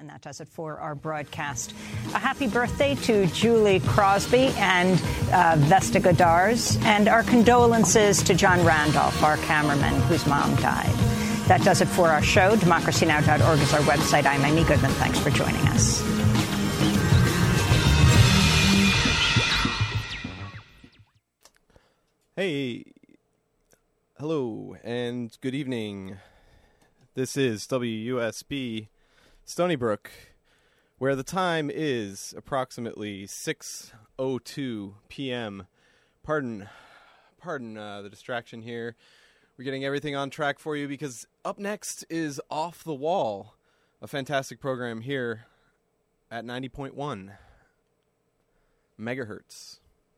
And that does it for our broadcast. A happy birthday to Julie Crosby and Vesta Godars, and our condolences to John Randolph, our cameraman, whose mom died. That does it for our show. DemocracyNow.org is our website. I'm Amy Goodman. Thanks for joining us. Hey, hello, and good evening. This is WUSB Stony Brook, where the time is approximately 6:02 p.m. Pardon the distraction here. We're getting everything on track for you because up next is Off the Wall, a fantastic program here at 90.1 megahertz.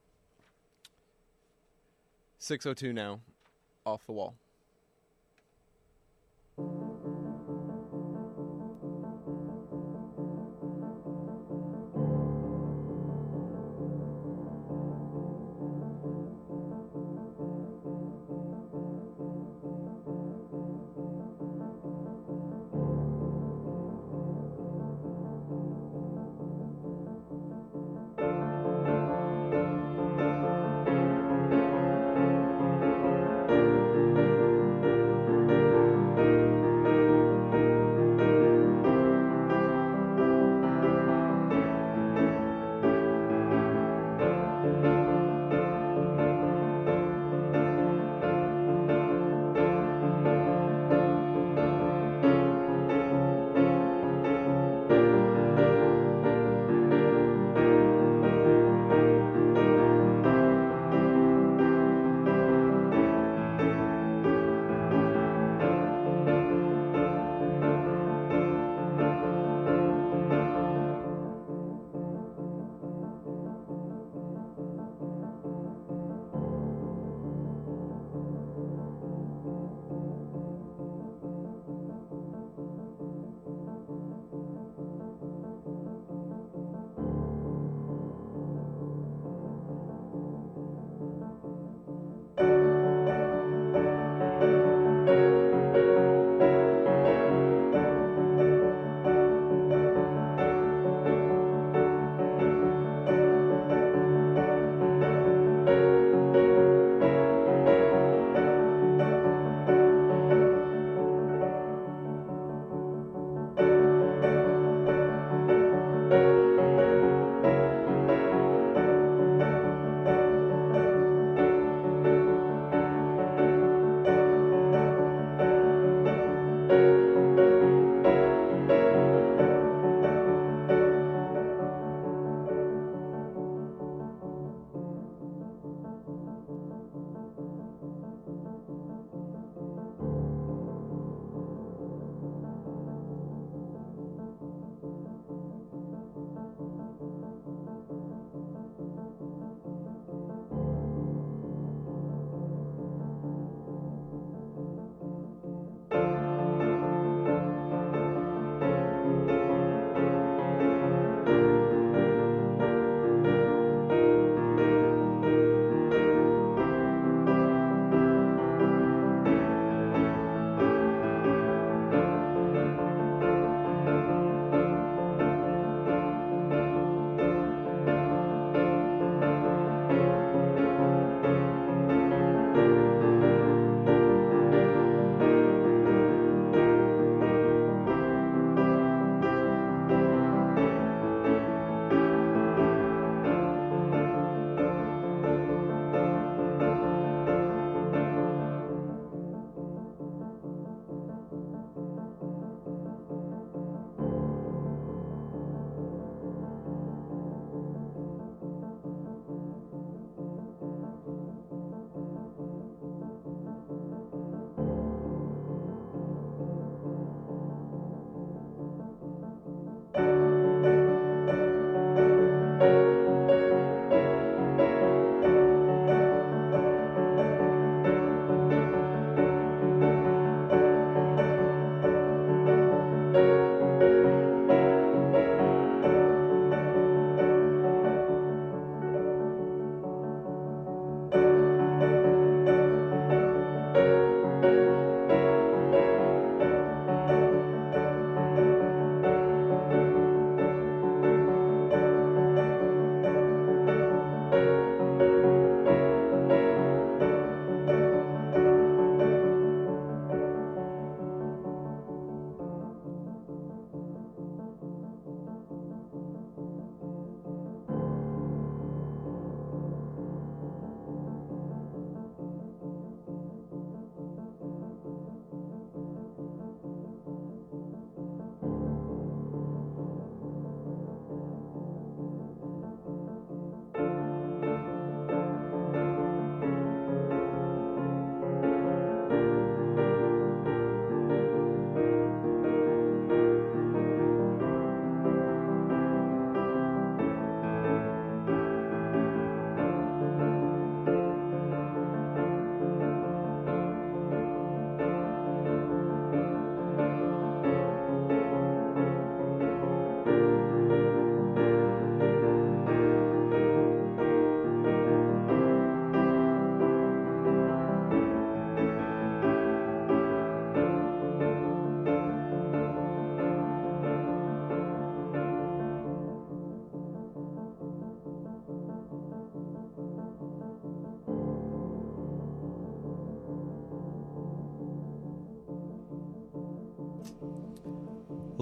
6:02 now, Off the Wall.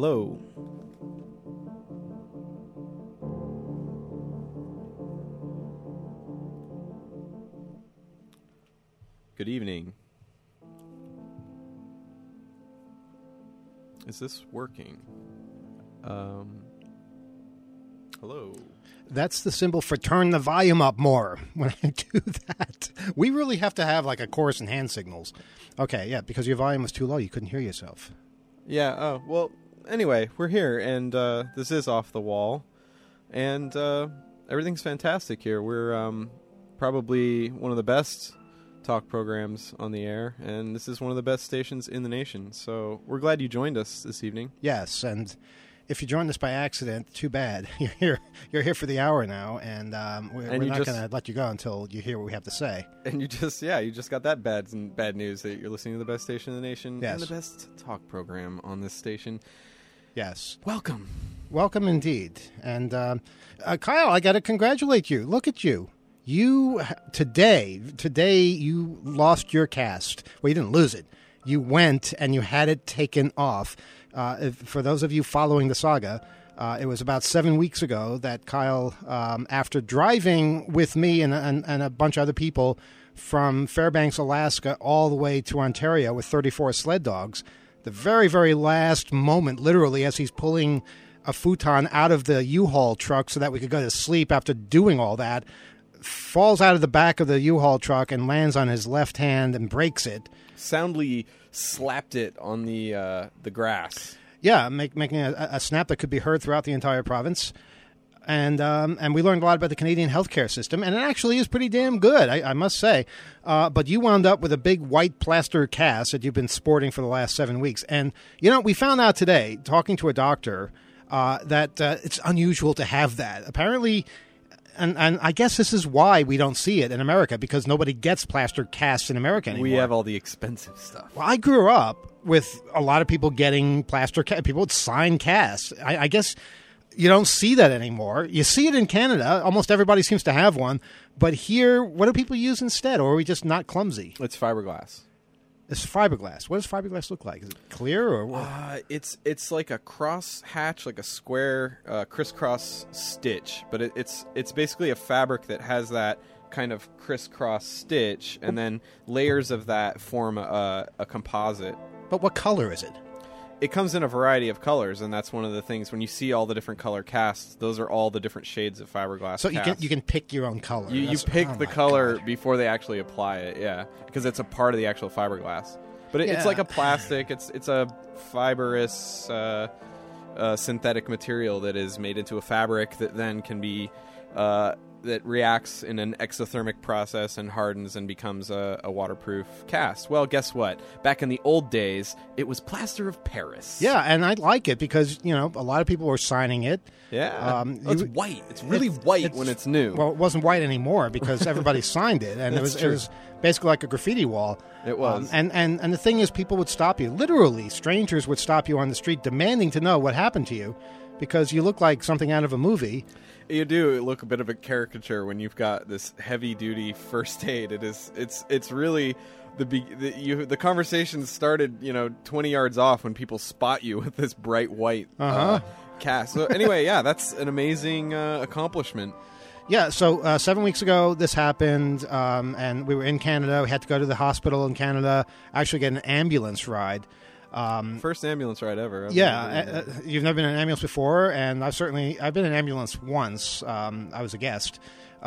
Hello. Good evening. Is this working? Hello. That's the symbol for turn the volume up more when I do that. We really have to have like a chorus and hand signals. Okay, yeah, because your volume was too low. You couldn't hear yourself. Yeah, well, anyway, we're here, and this is Off the Wall, and everything's fantastic here. We're probably one of the best talk programs on the air, and this is one of the best stations in the nation, so we're glad you joined us this evening. Yes, and if you joined us by accident, too bad. You're here for the hour now, and we're not going to let you go until you hear what we have to say. And you just got that bad news that you're listening to the best station in the nation, yes, and the best talk program on this station. Yes. Welcome Indeed. And Kyle, I got to congratulate you. Look at you. Today you lost your cast. Well, you didn't lose it. You went and you had it taken off. For those of you following the saga, it was about 7 weeks ago that Kyle, after driving with me and a bunch of other people from Fairbanks, Alaska, all the way to Ontario with 34 sled dogs, the very, very last moment, literally, as he's pulling a futon out of the U-Haul truck so that we could go to sleep after doing all that, falls out of the back of the U-Haul truck and lands on his left hand and breaks it. Soundly slapped it on the grass. Yeah, making a snap that could be heard throughout the entire province. And we learned a lot about the Canadian healthcare system, and it actually is pretty damn good, I must say. But you wound up with a big white plaster cast that you've been sporting for the last 7 weeks. And, we found out today, talking to a doctor, that it's unusual to have that. Apparently... And I guess this is why we don't see it in America, because nobody gets plaster casts in America anymore. We have all the expensive stuff. Well, I grew up with a lot of people getting plaster casts. People would sign casts. I guess you don't see that anymore. You see it in Canada. Almost everybody seems to have one. But here, what do people use instead? Or are we just not clumsy? It's fiberglass. It's fiberglass. What does fiberglass look like? Is it clear or what? It's like a cross hatch, like a square crisscross stitch, but it's basically a fabric that has that kind of crisscross stitch, and then layers of that form a composite. But what color is it? It comes in a variety of colors, and that's one of the things when you see all the different color casts. Those are all the different shades of fiberglass. So casts. you can pick your own color. You pick the color before they actually apply it, yeah, because it's a part of the actual fiberglass. But it's like a plastic. It's a fibrous synthetic material that is made into a fabric that then can be that reacts in an exothermic process and hardens and becomes a waterproof cast. Well, guess what? Back in the old days, it was plaster of Paris. Yeah, and I like it because, a lot of people were signing it. Yeah. It's white. It's really white when it's new. Well, it wasn't white anymore because everybody signed it, and it was basically like a graffiti wall. It was. And the thing is, people would stop you. Literally, strangers would stop you on the street demanding to know what happened to you because you look like something out of a movie. You do look a bit of a caricature when you've got this heavy-duty first aid. It's really the conversation started 20 yards off when people spot you with this bright white cast. So anyway, yeah, that's an amazing accomplishment. Yeah, so 7 weeks ago this happened, and we were in Canada. We had to go to the hospital in Canada, actually get an ambulance ride. First ambulance ride ever. You've never been in an ambulance before, and I've been in an ambulance once. I was a guest,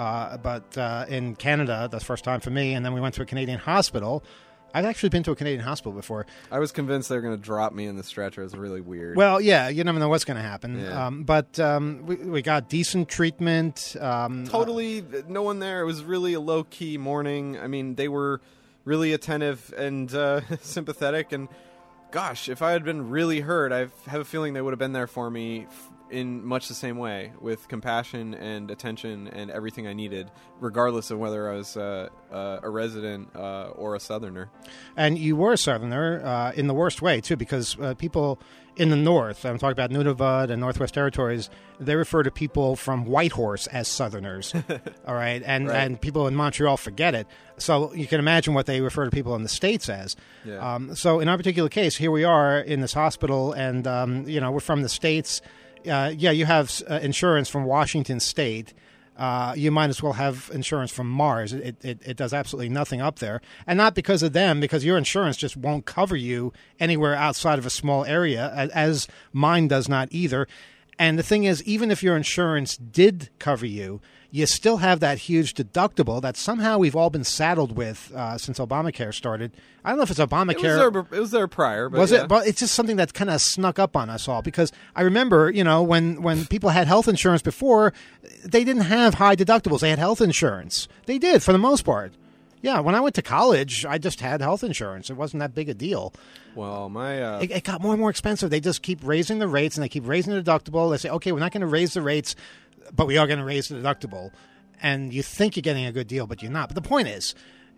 but in Canada, that's the first time for me. And then we went to a Canadian hospital. I've actually been to a Canadian hospital before. I was convinced they were going to drop me in the stretcher. It was really weird. Well, yeah, you never know what's going to happen. Yeah. But we got decent treatment. Totally, no one there. It was really a low-key morning. I mean, they were really attentive and sympathetic, and gosh, if I had been really hurt, I have a feeling they would have been there for me in much the same way, with compassion and attention and everything I needed, regardless of whether I was a resident or a Southerner. And you were a Southerner in the worst way, too, because people in the North, I'm talking about Nunavut and Northwest Territories, they refer to people from Whitehorse as Southerners, all right? And people in Montreal forget it. So you can imagine what they refer to people in the States as. Yeah. So in our particular case, here we are in this hospital, and, we're from the States. You have insurance from Washington State. You might as well have insurance from Mars. It does absolutely nothing up there. And not because of them, because your insurance just won't cover you anywhere outside of a small area, as mine does not either. And the thing is, even if your insurance did cover you, you still have that huge deductible that somehow we've all been saddled with since Obamacare started. I don't know if it's Obamacare. It was there prior. But was yeah. it? But it's just something that kind of snuck up on us all, because I remember, when people had health insurance before, they didn't have high deductibles. They had health insurance. They did, for the most part. Yeah, when I went to college, I just had health insurance. It wasn't that big a deal. Well, It got more and more expensive. They just keep raising the rates, and they keep raising the deductible. They say, okay, we're not going to raise the rates, but we are going to raise the deductible. And you think you're getting a good deal, but you're not. But the point is,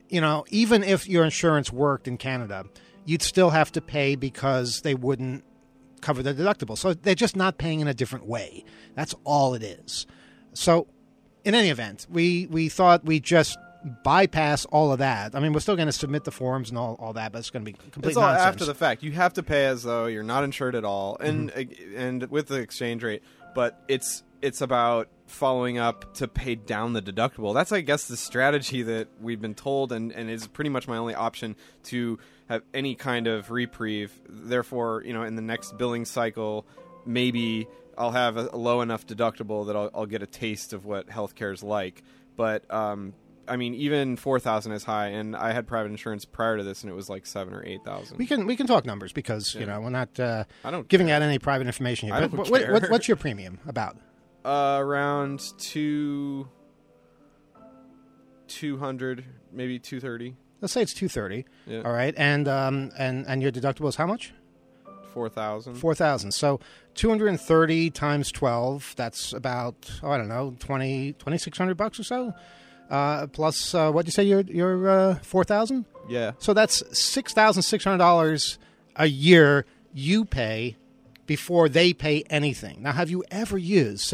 even if your insurance worked in Canada, you'd still have to pay because they wouldn't cover the deductible. So they're just not paying in a different way. That's all it is. So in any event, we thought we'd just bypass all of that. I mean, we're still going to submit the forms and all that, but it's going to be complete it's all nonsense. after the fact. You have to pay as though you're not insured at all, and with the exchange rate. But it's about following up to pay down the deductible. That's, I guess, the strategy that we've been told, and is pretty much my only option to have any kind of reprieve. Therefore, in the next billing cycle, maybe I'll have a low enough deductible that I'll get a taste of what healthcare is like. But I mean, even $4,000 is high, and I had private insurance prior to this, and it was like $7,000 or $8,000. We can talk numbers because we're not I don't giving care. out any private information here. I But don't care. what's your premium about? Around 200, maybe 230. Let's say it's $230. Yeah. All right, and your deductible is how much? $4,000. $4,000. So 230 times 12. That's about $2,600 or so. Plus, what did you say? Your $4,000. Yeah. So that's $6,600 a year you pay before they pay anything. Now, have you ever used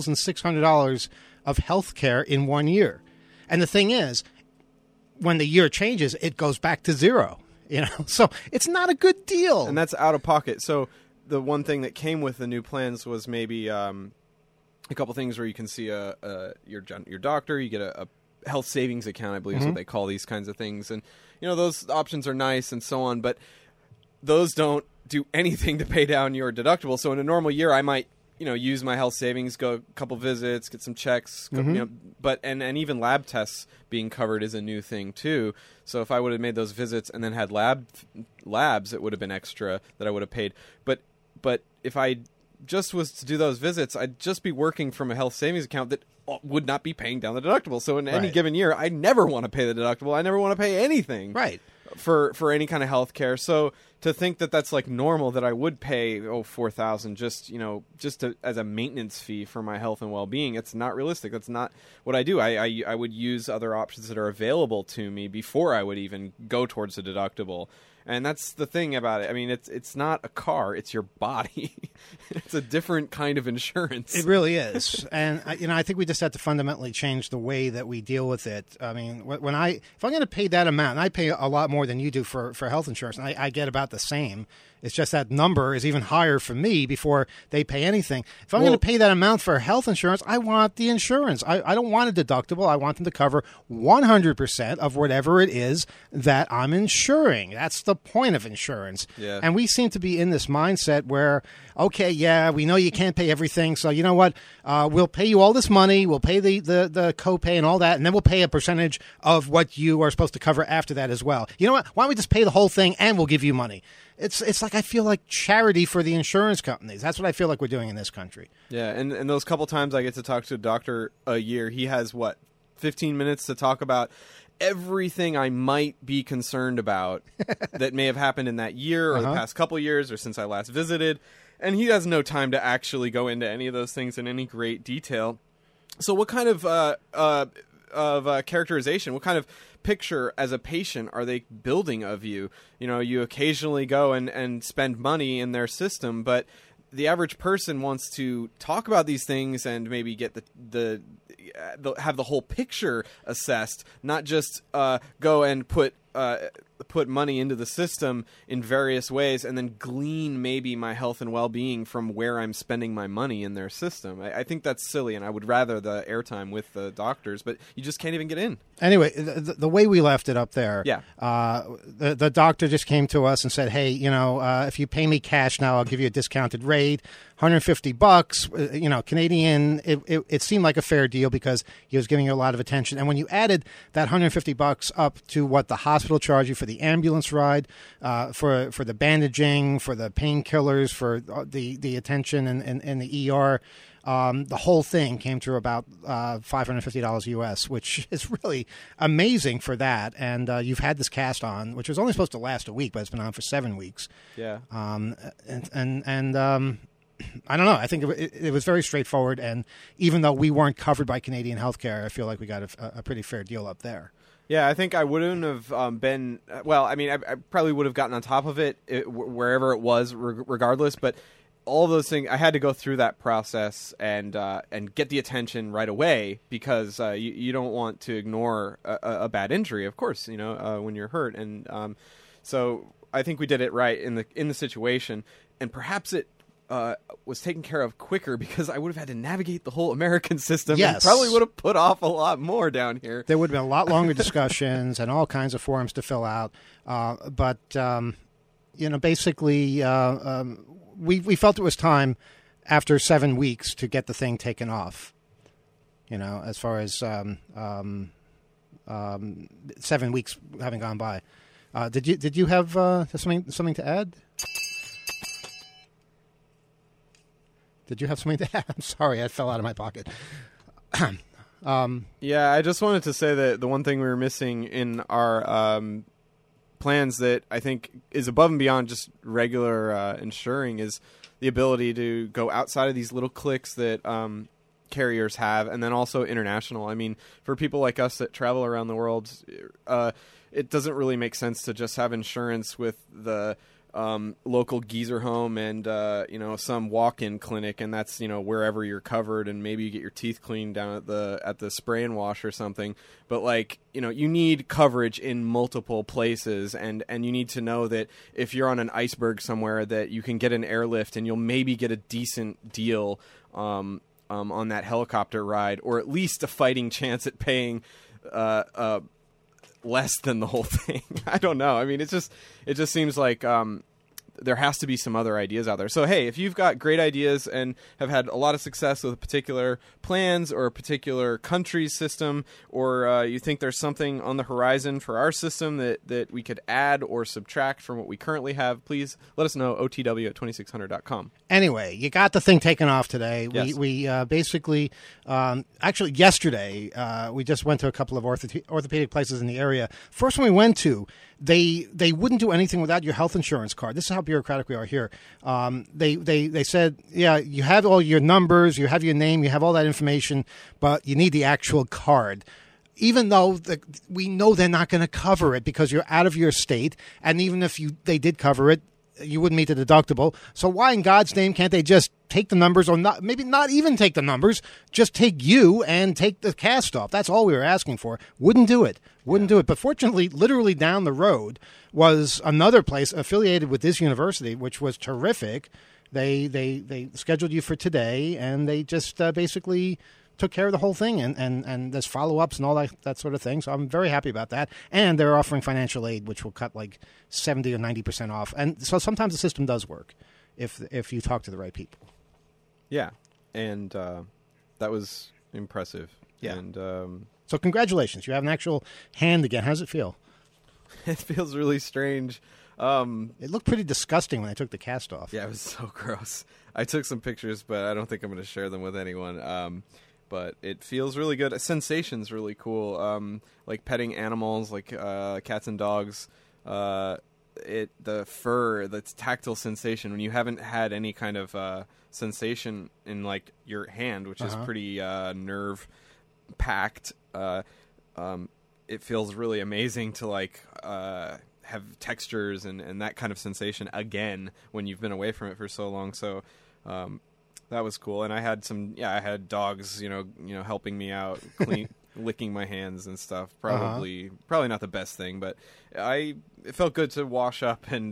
$6,600 of health care in 1 year? And the thing is, when the year changes, it goes back to zero. So it's not a good deal. And that's out of pocket. So the one thing that came with the new plans was maybe a couple things where you can see your doctor. You get a health savings account, I believe is what they call these kinds of things. And, those options are nice and so on, but those don't do anything to pay down your deductible. So in a normal year, I might, use my health savings, go a couple visits, get some checks, but even lab tests being covered is a new thing too. So if I would have made those visits and then had labs, it would have been extra that I would have paid. But if I just was to do those visits, I'd just be working from a health savings account that would not be paying down the deductible. So in any given year, I never want to pay the deductible. I never want to pay anything. Right. For any kind of health care. So to think that that's like normal, that I would pay $4,000 just as a maintenance fee for my health and well-being, it's not realistic. That's not what I do. I would use other options that are available to me before I would even go towards a deductible. And that's the thing about it. I mean, it's not a car; it's your body. It's a different kind of insurance. It really is, and I think we just have to fundamentally change the way that we deal with it. I mean, if I'm going to pay that amount, and I pay a lot more than you do for health insurance, and I get about the same. It's just that number is even higher for me before they pay anything. If I'm going to pay that amount for health insurance, I want the insurance. I don't want a deductible. I want them to cover 100% of whatever it is that I'm insuring. That's the point of insurance. Yeah. And we seem to be in this mindset where, okay, yeah, we know you can't pay everything, so you know what? We'll pay you all this money. We'll pay the copay and all that, and then we'll pay a percentage of what you are supposed to cover after that as well. You know what? Why don't we just pay the whole thing and we'll give you money? It's like I feel like charity for the insurance companies. That's what I feel like we're doing in this country. Yeah, and those couple times I get to talk to a doctor a year, he has, 15 minutes to talk about everything I might be concerned about that may have happened in that year or the past couple years or since I last visited. And he has no time to actually go into any of those things in any great detail. So what kind of characterization, what kind of picture as a patient are they building of you? You know, you occasionally go and spend money in their system, but the average person wants to talk about these things and maybe get the have the whole picture assessed, not just go and put money into the system in various ways and then glean maybe my health and well-being from where I'm spending my money in their system. I think that's silly, and I would rather the airtime with the doctors, but you just can't even get in. Anyway, the way we left it up there, yeah. The doctor just came to us and said, hey, you know, if you pay me cash now, I'll give you a discounted rate, $150, you know, Canadian. It seemed like a fair deal because he was giving you a lot of attention. And when you added that $150 up to what the hospital charged you for the ambulance ride, for the bandaging, for the painkillers, for the attention and the ER, the whole thing came to about $550 US, which is really amazing for that. And you've had this cast on, which was only supposed to last a week, but it's been on for 7 weeks. Yeah. I don't know. I think it was very straightforward. And even though we weren't covered by Canadian healthcare, I feel like we got a pretty fair deal up there. Yeah, I think I wouldn't have been. Well, I mean, I probably would have gotten on top of it wherever it was, regardless. But all of those things, I had to go through that process and get the attention right away because you don't want to ignore a bad injury, of course, you know, when you're hurt. And so I think we did it right in the situation, and perhaps it was taken care of quicker because I would have had to navigate the whole American system. Yes. And probably would have put off a lot more down here. There would have been a lot longer discussions and all kinds of forms to fill out. But you know, basically, we felt it was time after 7 weeks to get the thing taken off. You know, as far as 7 weeks having gone by. Did you have something to add? Did you have something to add? I'm sorry, I fell out of my pocket. Yeah, I just wanted to say that the one thing we were missing in our plans that I think is above and beyond just regular insuring is the ability to go outside of these little cliques that carriers have, and then also international. I mean, for people like us that travel around the world, it doesn't really make sense to just have insurance with the local geezer home and you know, some walk-in clinic, and that's, you know, wherever you're covered, and maybe you get your teeth cleaned down at the spray and wash or something. But, like, you know, you need coverage in multiple places, and you need to know that if you're on an iceberg somewhere, that you can get an airlift and you'll maybe get a decent deal on that helicopter ride, or at least a fighting chance at paying less than the whole thing. I don't know. I mean, it just seems like there has to be some other ideas out there. So, hey, if you've got great ideas and have had a lot of success with particular plans or a particular country's system, or you think there's something on the horizon for our system that we could add or subtract from what we currently have, please let us know, otw@2600.com. Anyway, you got the thing taken off today. Yes. We basically, actually yesterday, we just went to a couple of orthopedic places in the area. First one we went to, they wouldn't do anything without your health insurance card. This is how bureaucratic we are here. They said, yeah, you have all your numbers, you have your name, you have all that information, but you need the actual card. Even though we know they're not going to cover it because you're out of your state, and even if they did cover it, you wouldn't meet the deductible. So why in God's name can't they just take the numbers, or not? Maybe not even take the numbers, just take you and take the cast off. That's all we were asking for. Wouldn't do it. But fortunately, literally down the road was another place affiliated with this university, which was terrific. They scheduled you for today, and they just basically took care of the whole thing, and there's follow-ups and all that sort of thing. So I'm very happy about that. And they're offering financial aid, which will cut like 70 or 90% off. And so sometimes the system does work if you talk to the right people. Yeah, and that was impressive. Yeah. And so congratulations. You have an actual hand again. How does it feel? it feels really strange. It looked pretty disgusting when I took the cast off. Yeah, it was so gross. I took some pictures, but I don't think I'm going to share them with anyone. But it feels really good. Sensation's really cool. Like petting animals, like cats and dogs. the fur, the tactile sensation when you haven't had any kind of sensation in like your hand, which is pretty nerve packed. It feels really amazing to like have textures and that kind of sensation again when you've been away from it for so long. So that was cool. And I had I had dogs, helping me out, licking my hands and stuff. Probably not the best thing, but it felt good to wash up and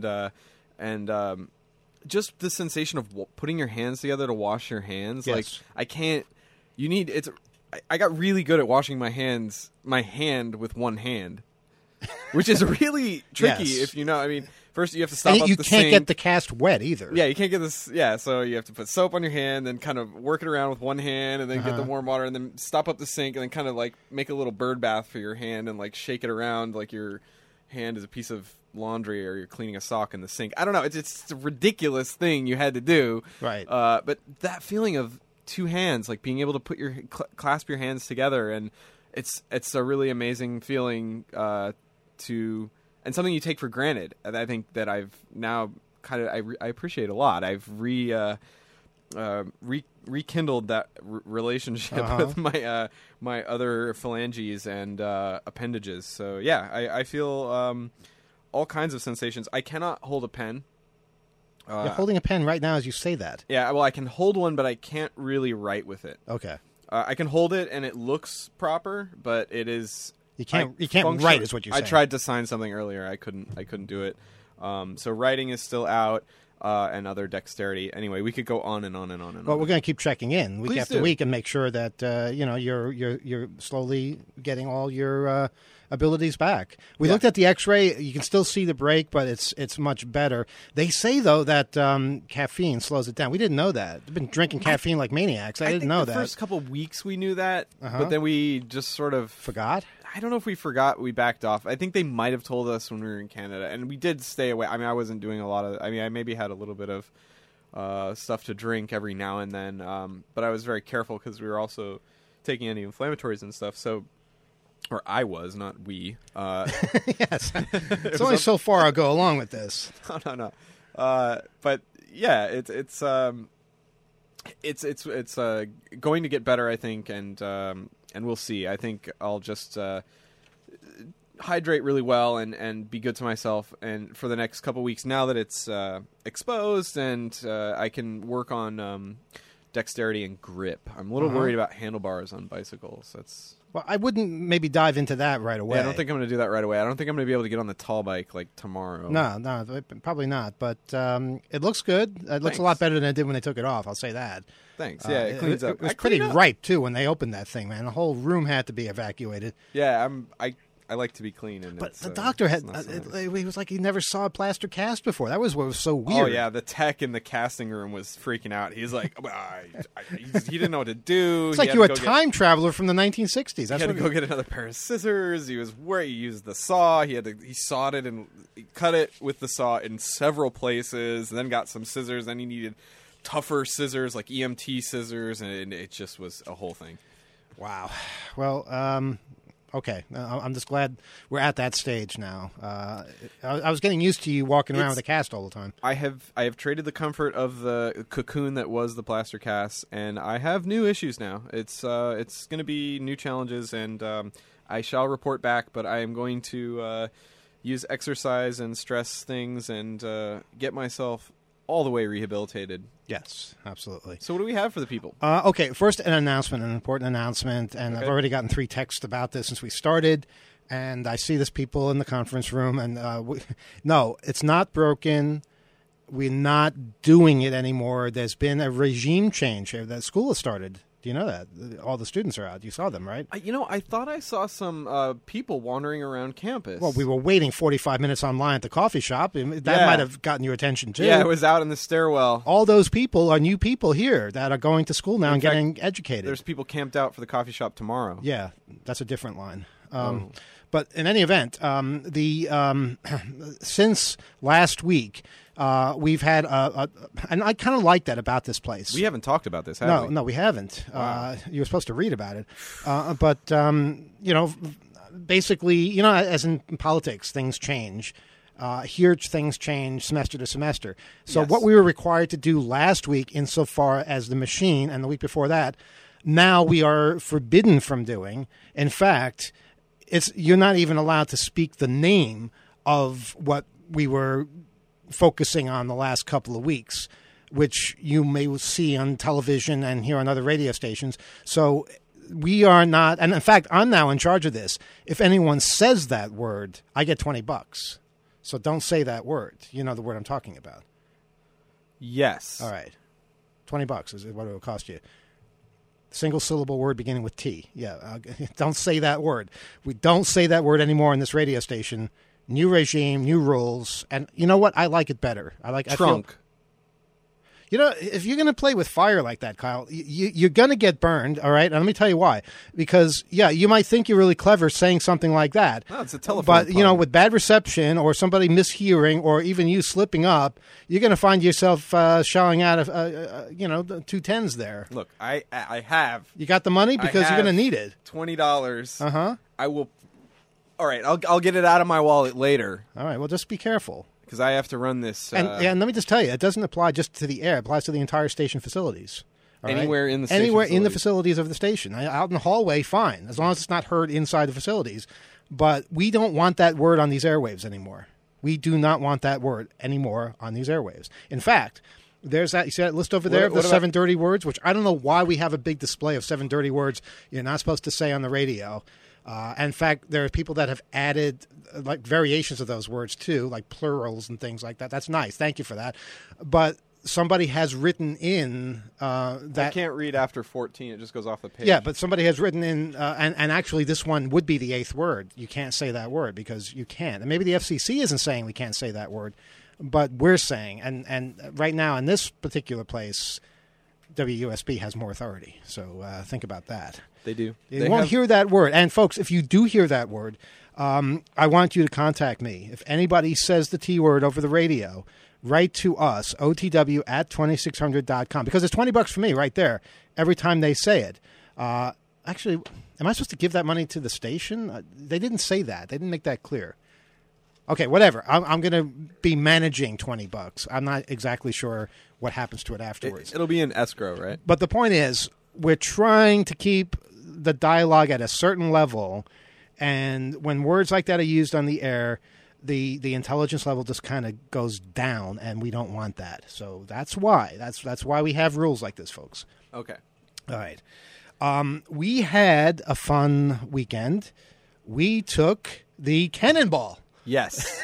just the sensation of putting your hands together to wash your hands. Yes. Like I got really good at washing my hand with one hand, which is really tricky. Yes. If you know, I mean, first you have to stop And up you the can't sink. get the cast wet either. Yeah, you can't get this. Yeah, so you have to put soap on your hand, then kind of work it around with one hand, and then get the warm water, and then stop up the sink, and then kind of like make a little bird bath for your hand, and like shake it around like your hand is a piece of laundry or you're cleaning a sock in the sink. I don't know. It's a ridiculous thing you had to do. Right. But that feeling of two hands, like being able to put your clasp your hands together, and it's a really amazing feeling and something you take for granted. And I think that I've now kind of I appreciate a lot. I've rekindled that relationship with my other phalanges and appendages. So yeah, I feel all kinds of sensations. I cannot hold a pen. You're holding a pen right now as you say that. Yeah, well, I can hold one, but I can't really write with it. Okay. I can hold it, and it looks proper, but it is. You can't write, is what you're saying. I tried to sign something earlier. I couldn't do it. So writing is still out, and other dexterity. Anyway, we could go on and on and on and Well, on. we're going to keep checking in week Please after do. week and make sure that you're slowly getting all your abilities back. We looked at the X-ray. You can still see the break, but it's much better. They say though that caffeine slows it down. We didn't know that. They've been drinking caffeine like maniacs. I didn't know the that. first couple of weeks we knew that, but then we just sort of Forgot. I don't know if we forgot. We backed off. I think they might have told us when we were in Canada, and we did stay away. I mean, I wasn't doing a lot of. I mean, I maybe had a little bit of stuff to drink every now and then, but I was very careful because we were also taking anti-inflammatories and stuff. So, or I was, not we. Yes. It's only so far I'll go along with this. No. But yeah, it's going to get better, I think, and we'll see. I think I'll just hydrate really well and be good to myself. And for the next couple weeks, now that it's exposed and I can work on dexterity and grip. I'm a little worried about handlebars on bicycles. Well, I wouldn't maybe dive into that right away. Yeah, I don't think I'm going to do that right away. I don't think I'm going to be able to get on the tall bike like tomorrow. No, probably not. But it looks good. It looks a lot better than it did when they took it off. I'll say that. Thanks. Yeah, it cleans up. It was pretty ripe too when they opened that thing, man. The whole room had to be evacuated. Yeah, I like to be clean, and but the doctor had. He was like he never saw a plaster cast before. That was what was so weird. Oh yeah, the tech in the casting room was freaking out. He's like, he didn't know what to do. It's like you were a time traveler from the 1960s. He had to go get another pair of scissors. He used the saw. He sawed it and cut it with the saw in several places. And then got some scissors. Then he needed tougher scissors, like EMT scissors, and it just was a whole thing. Wow. Well, okay. I'm just glad we're at that stage now. I was getting used to you walking around with a cast all the time. I have traded the comfort of the cocoon that was the plaster cast, and I have new issues now. It's going to be new challenges, and I shall report back. But I am going to use exercise and stress things and get myself all the way rehabilitated. Yes, absolutely. So what do we have for the people? Okay, first an important announcement, and Okay. I've already gotten 3 texts about this since we started, and I see this people in the conference room, and no, it's not broken. We're not doing it anymore. There's been a regime change here. That school has started. Do you know that? All the students are out. You saw them, right? I thought I saw some people wandering around campus. Well, we were waiting 45 minutes online at the coffee shop. That might have gotten your attention, too. Yeah, it was out in the stairwell. All those people are new people here that are going to school now and fact, getting educated. There's people camped out for the coffee shop tomorrow. Yeah, that's a different line. But in any event, since last week, we've had and I kind of like that about this place. We haven't talked about this, have we? No, we haven't. Wow. You were supposed to read about it, but basically, as in politics, things change. Here, things change semester to semester. So Yes. what we were required to do last week, insofar as the machine, and the week before that, now we are forbidden from doing. In fact, you're not even allowed to speak the name of what we were focusing on the last couple of weeks, which you may see on television and hear on other radio stations. So we are not, and in fact, I'm now in charge of this. If anyone says that word, I get $20. So don't say that word. You know the word I'm talking about. Yes. All right. $20 is what it will cost you. Single syllable word beginning with T. Yeah. Don't say that word. We don't say that word anymore in this radio station. New regime, new rules. And you know what? I like it better. Trunk. You know, if you're going to play with fire like that, Kyle, you're going to get burned, all right? And let me tell you why. Because, yeah, you might think you're really clever saying something like that. No, it's a telephone But, pun. you know, with bad reception or somebody mishearing or even you slipping up, you're going to find yourself shelling out of, the 2 tens there. Look, I have You got the money? Because you're going to need it. $20. Uh-huh. I will. All right, I'll get it out of my wallet later All right, well, just be careful. because I have to run this And let me just tell you, it doesn't apply just to the air. It applies to the entire station facilities. All right? Anywhere in the station Anywhere in the facilities. facilities of the station. Out in the hallway, fine, as long as it's not heard inside the facilities. But we don't want that word on these airwaves anymore. We do not want that word anymore on these airwaves. In fact, there's that. You see that list over there of the what about- 7 dirty words, which I don't know why we have a big display of 7 dirty words you're not supposed to say on the radio. In fact, there are people that have added like variations of those words too, like plurals and things like that. That's nice. Thank you for that. But somebody has written in I that. can't read after 14. It just goes off the page. Yeah, but somebody has written in, and actually this one would be the 8th word. You can't say that word because you can't. And maybe the FCC isn't saying we can't say that word, but we're saying. And right now in this particular place, WUSB has more authority. So think about that. They do. You They won't have- hear that word. And folks, if you do hear that word, I want you to contact me. If anybody says the T word over the radio, write to us, otw@2600.com, because it's $20 for me right there every time they say it. Actually, am I supposed to give that money to the station? They didn't say that. They didn't make that clear. Okay, whatever. I'm going to be managing $20. I'm not exactly sure what happens to it afterwards. It'll be in escrow, right? But the point is, we're trying to keep the dialogue at a certain level, and when words like that are used on the air, the intelligence level just kind of goes down, and we don't want that. So that's why. That's why we have rules like this, folks. Okay. All right. We had a fun weekend. We took the cannonball. Yes.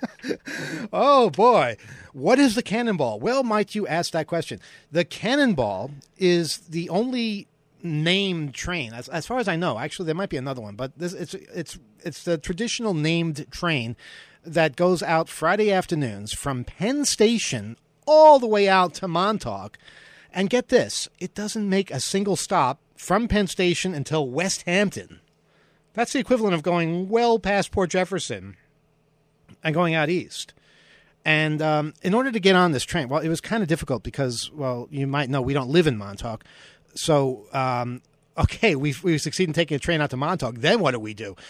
Oh, boy. What is the cannonball? Well, might you ask that question? The cannonball is the only named train, as far as I know. Actually, there might be another one, but it's the traditional named train that goes out Friday afternoons from Penn Station all the way out to Montauk. And get this, it doesn't make a single stop from Penn Station until West Hampton. That's the equivalent of going well past Port Jefferson and going out east. And in order to get on this train, well, it was kind of difficult because, well, you might know we don't live in Montauk. So, okay, we succeed in taking a train out to Montauk. Then what do?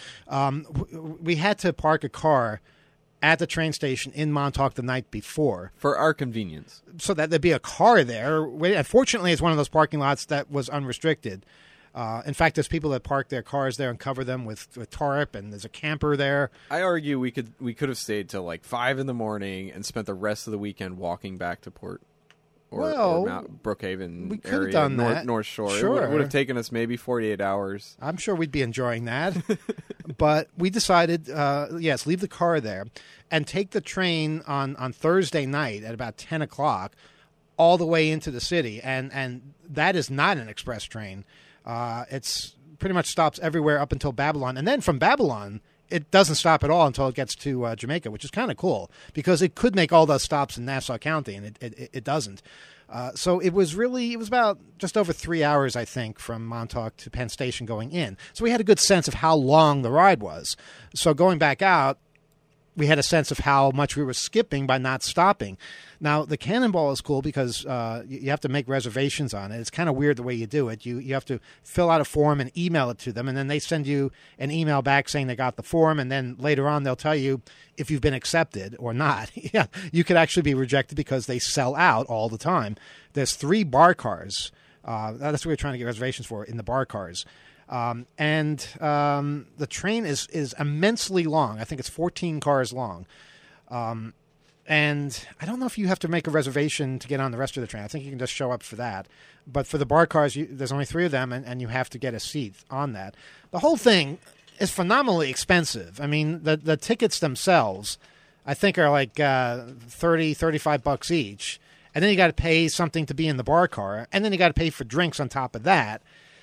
We had to park a car at the train station in Montauk the night before. For our convenience. So that there'd be a car there. Unfortunately, it's one of those parking lots that was unrestricted. In fact, there's people that park their cars there and cover them with tarp, and there's a camper there. I argue we could have stayed till like 5 a.m. and spent the rest of the weekend walking back to Port or Mount Brookhaven we could have area, done that. North Shore. Sure. It would have taken us maybe 48 hours. I'm sure we'd be enjoying that. But we decided, yes, leave the car there and take the train on Thursday night at about 10 o'clock all the way into the city. And that is not an express train. It's pretty much stops everywhere up until Babylon. And then from Babylon, it doesn't stop at all until it gets to Jamaica, which is kind of cool because it could make all those stops in Nassau County, and it doesn't. So it was about just over 3 hours, I think, from Montauk to Penn Station going in. So we had a good sense of how long the ride was. So going back out, we had a sense of how much we were skipping by not stopping. Now, the Cannonball is cool because you have to make reservations on it. It's kind of weird the way you do it. You have to fill out a form and email it to them, and then they send you an email back saying they got the form, and then later on they'll tell you if you've been accepted or not. Yeah, you could actually be rejected because they sell out all the time. There's 3 bar cars. That's what we're trying to get reservations for, in the bar cars. And the train is immensely long. I think it's 14 cars long. And I don't know if you have to make a reservation to get on the rest of the train. I think you can just show up for that. But for the bar cars, there's only 3 of them, and you have to get a seat on that. The whole thing is phenomenally expensive. I mean, the tickets themselves, I think, are like $35 each. And then you got to pay something to be in the bar car. And then you got to pay for drinks on top of that.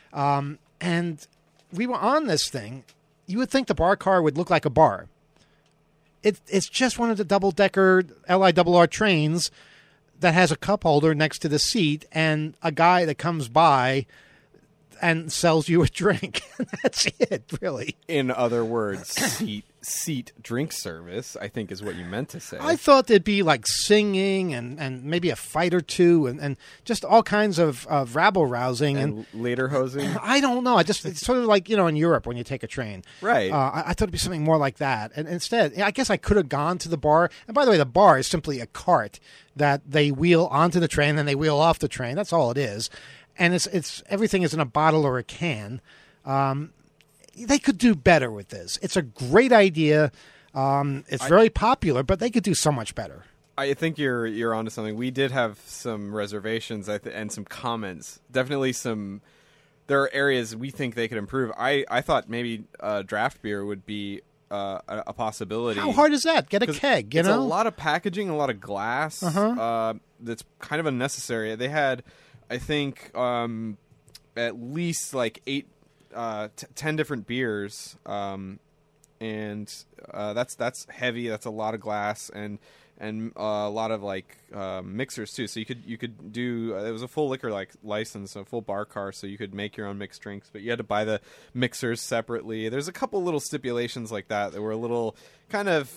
And we were on this thing. You would think the bar car would look like a bar. It's just one of the double-decker LIRR trains that has a cup holder next to the seat and a guy that comes by and sells you a drink. That's it, really. In other words, seat drink service, I think is what you meant to say. I thought there'd be like singing and maybe a fight or two and just all kinds of rabble-rousing. And lederhosing? I don't know. It's sort of like, in Europe when you take a train. Right. I thought it'd be something more like that. And instead, I guess I could have gone to the bar. And by the way, the bar is simply a cart that they wheel onto the train, then they wheel off the train. That's all it is. And it's everything is in a bottle or a can. They could do better with this. It's a great idea. It's very popular, but they could do so much better. I think you're onto something. We did have some reservations and some comments. Definitely there are areas we think they could improve. I thought maybe draft beer would be a possibility. How hard is that? Get a keg, It's a lot of packaging, a lot of glass. That's kind of unnecessary. They had, I think, at least like 10 different beers, and that's heavy. That's a lot of glass and a lot of like mixers too. So you could do it was a full liquor license, a full bar car, so you could make your own mixed drinks, but you had to buy the mixers separately. There's a couple little stipulations like that were a little kind of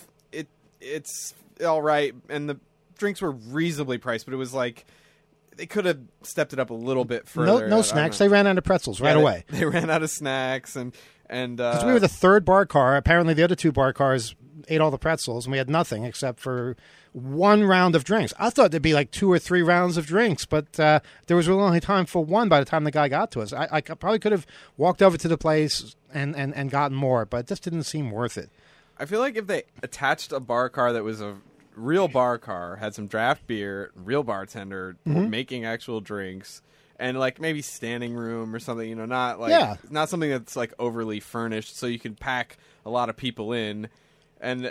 it's all right, and the drinks were reasonably priced, but it was like they could have stepped it up a little bit further. No snacks. They ran out of pretzels right away. They ran out of snacks, and because we were the 3rd bar car. Apparently, the other 2 bar cars ate all the pretzels, and we had nothing except for 1 round of drinks. I thought there'd be like 2 or 3 rounds of drinks, but there was really only time for 1 by the time the guy got to us. I probably could have walked over to the place and gotten more, but it just didn't seem worth it. I feel like if they attached a bar car that was a real bar car, had some draft beer, real bartender making actual drinks, and like maybe standing room or something, not not something that's like overly furnished, so you can pack a lot of people in, and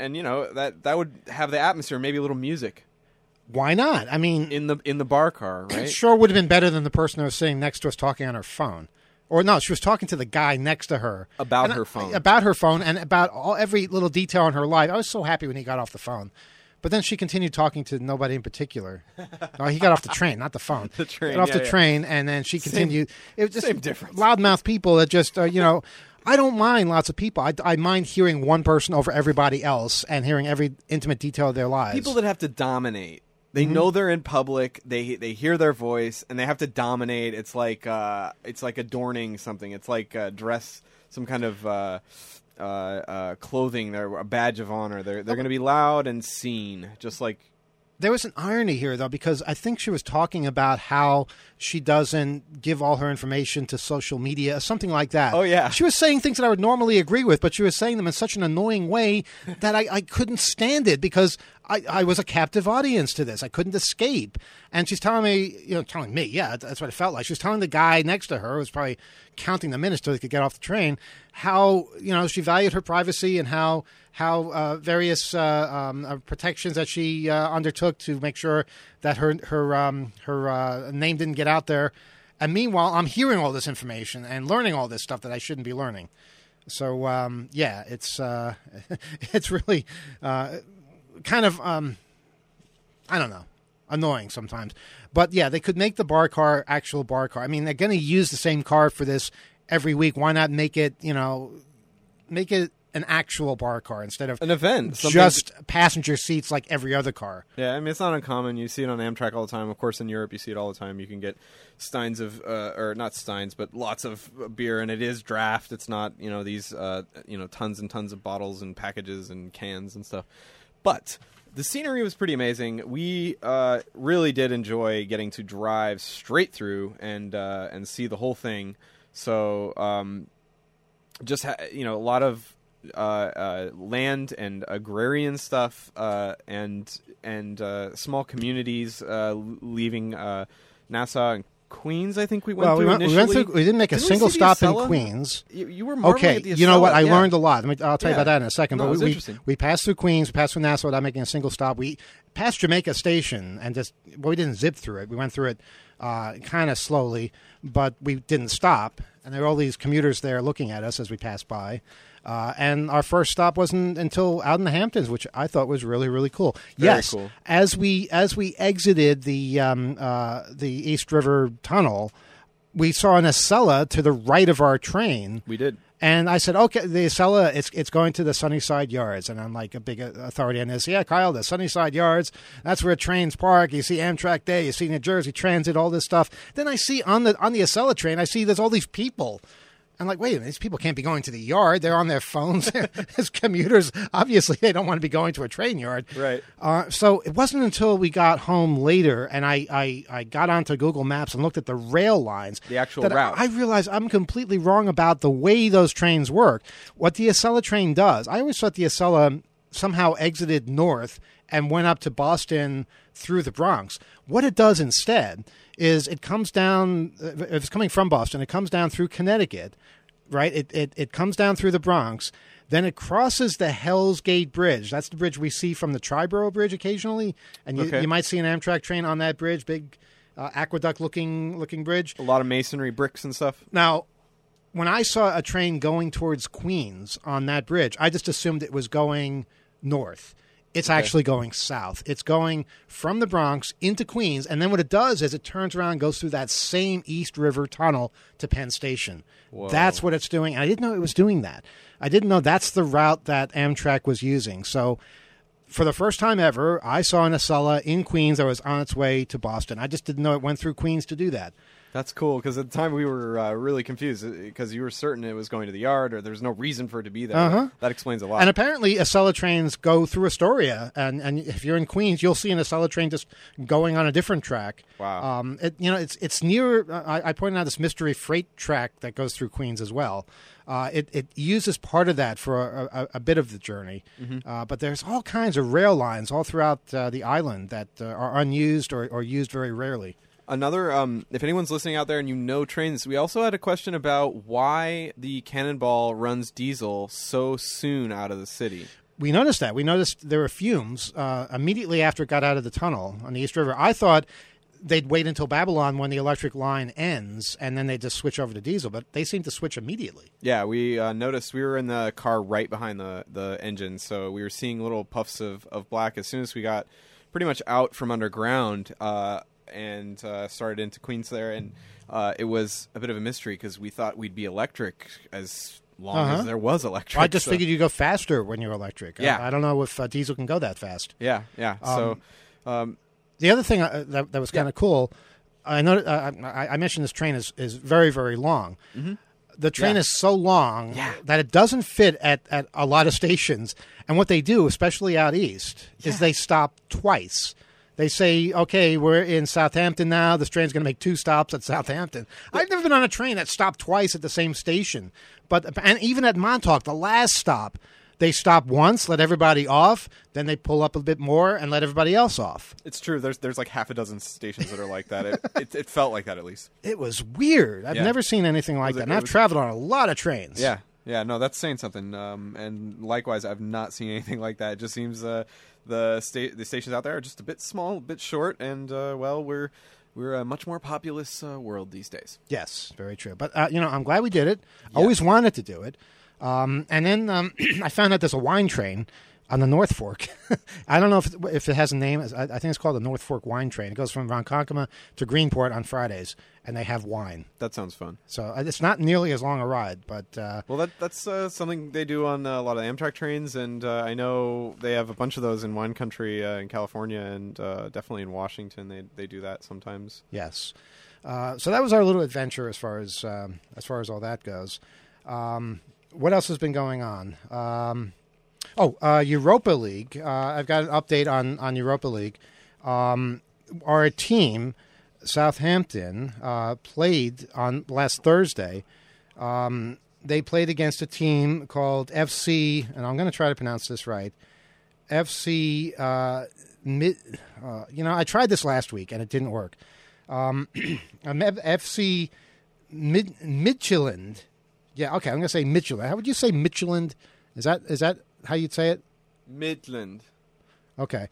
that would have the atmosphere, maybe a little music. Why not? I mean, in the bar car, right? It sure would have been better than the person who was sitting next to us talking on her phone. Or no, she was talking to the guy next to her. About her phone. About her phone and about every little detail in her life. I was so happy when he got off the phone. But then she continued talking to nobody in particular. No, he got off the train, not the phone. The train. Got off the train, and then she continued. It was just same difference. Loudmouth people that just, I don't mind lots of people. I mind hearing one person over everybody else and hearing every intimate detail of their lives. People that have to dominate. They know they're in public. They hear their voice, and they have to dominate. It's like adorning something. It's like dress some kind of clothing. They're a badge of honor. They're going to be loud and seen, just like. There was an irony here, though, because I think she was talking about how she doesn't give all her information to social media, something like that. Oh, yeah. She was saying things that I would normally agree with, but she was saying them in such an annoying way that I couldn't stand it because I was a captive audience to this. I couldn't escape. And she's telling me, yeah, that's what it felt like. She was telling the guy next to her, who was probably counting the minutes till he could get off the train, how, she valued her privacy and how various protections that she undertook to make sure that her name didn't get out there. And meanwhile, I'm hearing all this information and learning all this stuff that I shouldn't be learning. So, it's it's really kind of, I don't know, annoying sometimes. But, yeah, they could make the bar car actual bar car. I mean, they're going to use the same car for this every week. Why not make it, make it an actual bar car instead of An event. just passenger seats like every other car. Yeah, I mean, it's not uncommon. You see it on Amtrak all the time. Of course, in Europe, you see it all the time. You can get steins of, or not steins, but lots of beer, and it is draft. It's not, these, tons and tons of bottles and packages and cans and stuff. But the scenery was pretty amazing. We really did enjoy getting to drive straight through and see the whole thing. So, a lot of land and agrarian stuff, and small communities leaving Nassau and Queens. I think we went through initially. We didn't make a single stop in Queens. You were marveling at the Acela. You know what? I learned a lot. I'll tell you about that in a second. No, but we passed through Queens, we passed through Nassau without making a single stop. We passed Jamaica Station and we didn't zip through it. We went through it kind of slowly, but we didn't stop. And there were all these commuters there looking at us as we passed by. And our first stop wasn't until out in the Hamptons, which I thought was really, really cool. Very cool. As we exited the East River Tunnel, we saw an Acela to the right of our train. We did. And I said, okay, the Acela, it's going to the Sunnyside Yards. And I'm like a big authority on this. Yeah, Kyle, the Sunnyside Yards, that's where trains park. You see Amtrak Day, you see New Jersey Transit, all this stuff. Then I see on the Acela train, I see there's all these people. I'm like, wait a minute, these people can't be going to the yard. They're on their phones. As commuters, obviously, they don't want to be going to a train yard. Right. So it wasn't until we got home later and I got onto Google Maps and looked at the rail lines. The actual that route. I realized I'm completely wrong about the way those trains work. What the Acela train does, I always thought the Acela somehow exited north and went up to Boston through the Bronx. What it does instead is it comes down, if it's coming from Boston, it comes down through Connecticut, right? It comes down through the Bronx. Then it crosses the Hell's Gate Bridge. That's the bridge we see from the Triborough Bridge occasionally. And you might see an Amtrak train on that bridge, big aqueduct-looking bridge. A lot of masonry, bricks and stuff. Now, when I saw a train going towards Queens on that bridge, I just assumed it was going north. It's actually going south. It's going from the Bronx into Queens, and then what it does is it turns around and goes through that same East River Tunnel to Penn Station. Whoa. That's what it's doing. And I didn't know it was doing that. I didn't know that's the route that Amtrak was using. So for the first time ever, I saw an Acela in Queens that was on its way to Boston. I just didn't know it went through Queens to do that. That's cool, because at the time we were really confused, because you were certain it was going to the yard, or there's no reason for it to be there. Uh-huh. That explains a lot. And apparently Acela trains go through Astoria, and if you're in Queens, you'll see an Acela train just going on a different track. Wow. It's near, I pointed out this mystery freight track that goes through Queens as well. It uses part of that for a bit of the journey. Mm-hmm. But there's all kinds of rail lines all throughout the island that are unused or used very rarely. Another, if anyone's listening out there and you know trains, we also had a question about why the Cannonball runs diesel so soon out of the city. We noticed that. We noticed there were fumes immediately after it got out of the tunnel on the East River. I thought they'd wait until Babylon when the electric line ends, and then they'd just switch over to diesel, but they seem to switch immediately. Yeah, we noticed. We were in the car right behind the engine, so we were seeing little puffs of black as soon as we got pretty much out from underground, and started into Queens there, and it was a bit of a mystery because we thought we'd be electric as long as there was electric. I just figured you'd go faster when you're electric. Yeah. I don't know if diesel can go that fast. Yeah. So the other thing that was kind of cool, I know I mentioned this train is very, very long. Mm-hmm. The train is so long that it doesn't fit at a lot of stations. And what they do, especially out east, is they stop twice. They say, okay, we're in Southampton now. This train's going to make 2 stops at Southampton. I've never been on a train that stopped twice at the same station. And even at Montauk, the last stop, they stop once, let everybody off, then they pull up a bit more and let everybody else off. It's true. There's like half a dozen stations that are like that. It felt like that at least. It was weird. I've never seen anything like that. And I've traveled on a lot of trains. Yeah. Yeah, no, that's saying something. And likewise, I've not seen anything like that. It just seems the stations out there are just a bit small, a bit short, and we're a much more populous world these days. Yes, very true. But I'm glad we did it. Yeah. Always wanted to do it. And then I found out there's a wine train on the North Fork. I don't know if it has a name. I think it's called the North Fork Wine Train. It goes from Ronkonkoma to Greenport on Fridays, and they have wine. That sounds fun. So it's not nearly as long a ride, but well, that's something they do on a lot of Amtrak trains, and I know they have a bunch of those in wine country in California, and definitely in Washington. They do that sometimes. Yes. So that was our little adventure as far as all that goes. What else has been going on? Europa League. I've got an update on Europa League. Our team, Southampton, played on last Thursday. They played against a team called FC, and I'm going to try to pronounce this right. FC. I tried this last week and it didn't work. FC Midtjylland. Yeah, okay. I'm going to say Midtjylland. How would you say Midtjylland? Is that how you'd say it? Midland. Okay.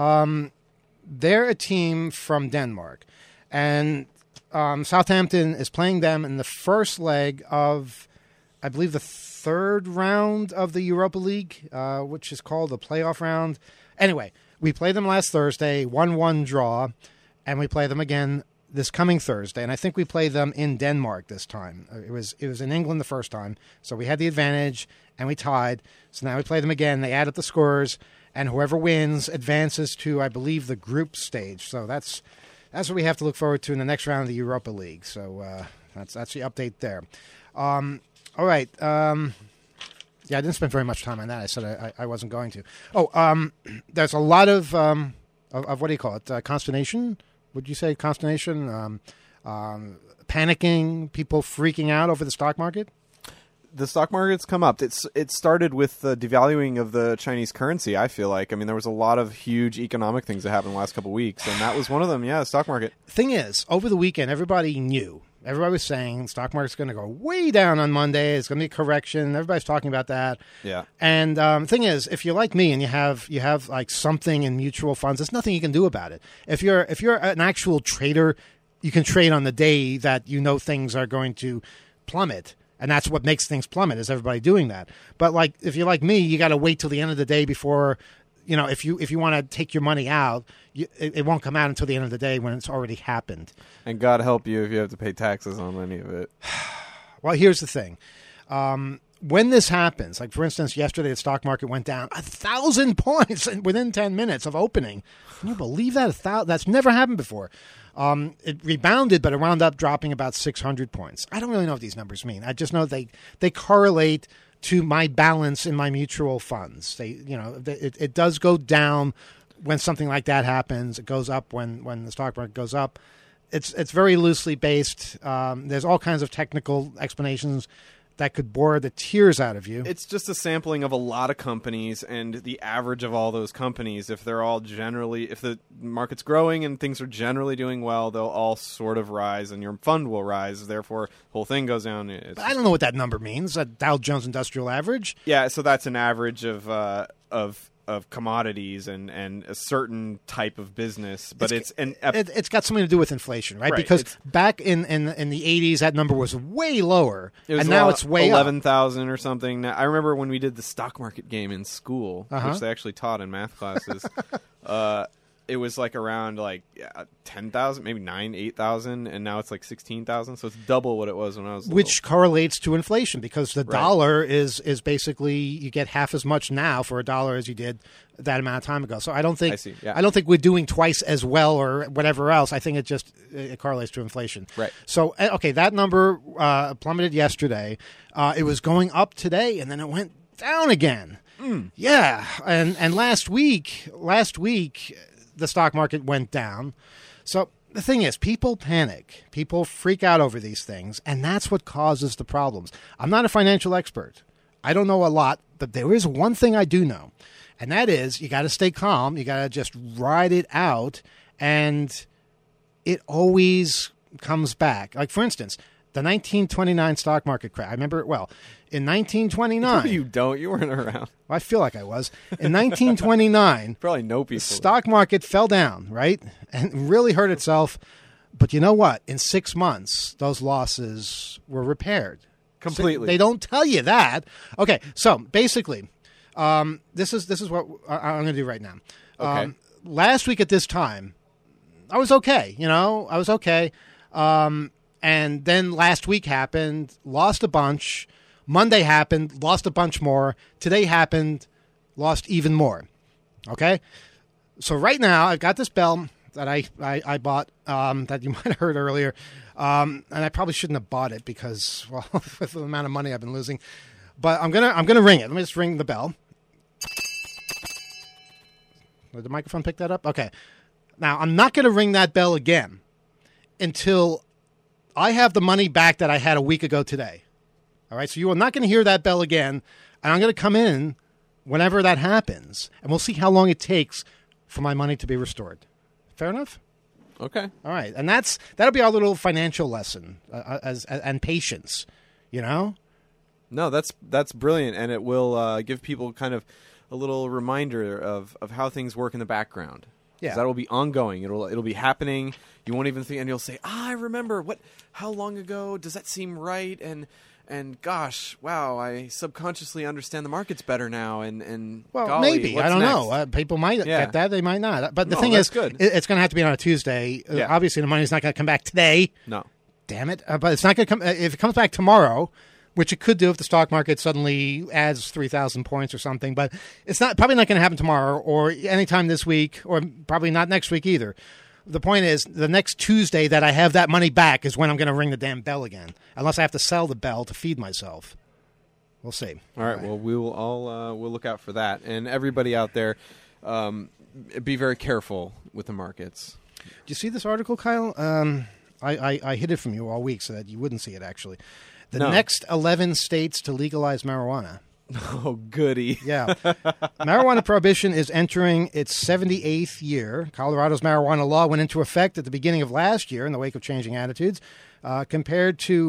They're a team from Denmark, and Southampton is playing them in the first leg of, I believe, the third round of the Europa League, which is called the playoff round. Anyway, we played them last Thursday, 1-1 draw, and we play them again this coming Thursday, and I think we play them in Denmark this time. It was in England the first time, so we had the advantage, and we tied. So now we play them again. They add up the scores, and whoever wins advances to, I believe, the group stage. So that's what we have to look forward to in the next round of the Europa League. So that's the update there. All right. Yeah, I didn't spend very much time on that. I said I wasn't going to. There's a lot of what do you call it? Consternation? Would you say consternation? Panicking, people freaking out over the stock market? The stock market's come up. It started with the devaluing of the Chinese currency, I feel like. I mean, there was a lot of huge economic things that happened the last couple of weeks, and that was one of them, yeah, the stock market. Thing is, over the weekend, everybody knew. Everybody was saying the stock market's going to go way down on Monday. It's going to be a correction. Everybody's talking about that. Yeah. And thing is, if you're like me and you have like something in mutual funds, there's nothing you can do about it. If you're an actual trader, you can trade on the day that you know things are going to plummet. And that's what makes things plummet, is everybody doing that. But like if you're like me, you got to wait till the end of the day before, if you want to take your money out, it won't come out until the end of the day when it's already happened. And God help you if you have to pay taxes on any of it. Well, here's the thing. When this happens, like for instance, yesterday the stock market went down 1,000 points within 10 minutes of opening. Can you believe that? That's never happened before. It rebounded, but it wound up dropping about 600 points. I don't really know what these numbers mean. I just know they correlate to my balance in my mutual funds. It does go down when something like that happens. It goes up when the stock market goes up. It's very loosely based. There's all kinds of technical explanations that could bore the tears out of you. It's just a sampling of a lot of companies, and the average of all those companies, if the market's growing and things are generally doing well, they'll all sort of rise, and your fund will rise. Therefore, the whole thing goes down. But I don't know what that number means. That Dow Jones Industrial Average? Yeah, so that's an average of commodities and a certain type of business, but it's got something to do with inflation, right? Because back in the 80s, that number was way lower, and now it's way 11,000 or something. Now, I remember when we did the stock market game in school, which they actually taught in math classes. It was like around 10,000, maybe 8,000, and now it's like 16,000. So it's double what it was when I was little. Which correlates to inflation, because the dollar is basically, you get half as much now for a dollar as you did that amount of time ago. So I don't think I don't think we're doing twice as well or whatever else. I think it correlates to inflation. Right. So okay, that number plummeted yesterday. It was going up today, and then it went down again. Yeah, and last week the stock market went down. So the thing is, people panic. People freak out over these things, and that's what causes the problems. I'm not a financial expert. I don't know a lot, but there is one thing I do know, and that is you got to stay calm. You got to just ride it out, and it always comes back. Like, for instance, the 1929 stock market crash. I remember it well. In 1929... No, you don't. You weren't around. Well, I feel like I was. In 1929... Probably know people. The stock market fell down, right? And really hurt itself. But you know what? In 6 months, those losses were repaired. Completely. So they don't tell you that. Okay, so basically, This is what I'm going to do right now. Okay. Last week at this time, I was okay. I was okay. And then last week happened, lost a bunch. Monday happened, lost a bunch more. Today happened, lost even more. Okay? So right now, I've got this bell that I bought that you might have heard earlier. And I probably shouldn't have bought it because, well, with the amount of money I've been losing. But I'm gonna ring it. Let me just ring the bell. Did the microphone pick that up? Okay. Now, I'm not going to ring that bell again until I have the money back that I had a week ago today. All right? So you are not going to hear that bell again, and I'm going to come in whenever that happens, and we'll see how long it takes for my money to be restored. Fair enough? Okay. All right. And that'll be our little financial lesson and patience, No, that's brilliant, and it will give people kind of a little reminder of how things work in the background. Yeah. That will be ongoing. It'll be happening. You won't even think, and you'll say, I remember how long ago does that seem right? And gosh, wow, I subconsciously understand the markets better now. And well, golly, maybe. what's I don't next? know. People might get that. They might not. But the thing that's is, good. It's going to have to be on a Tuesday. Yeah. Obviously, the money's not going to come back today. No. Damn it. But it's not going to come. If it comes back tomorrow, which it could do if the stock market suddenly adds 3,000 points or something, but it's probably not going to happen tomorrow or anytime this week or probably not next week either. The point is, the next Tuesday that I have that money back is when I'm going to ring the damn bell again, unless I have to sell the bell to feed myself. We'll see. All right. Well, we will all we'll look out for that, and everybody out there, be very careful with the markets. Do you see this article, Kyle? I hid it from you all week so that you wouldn't see it. Actually, the next 11 states to legalize marijuana. Oh, goody. Yeah. Marijuana prohibition is entering its 78th year. Colorado's marijuana law went into effect at the beginning of last year in the wake of changing attitudes. Compared to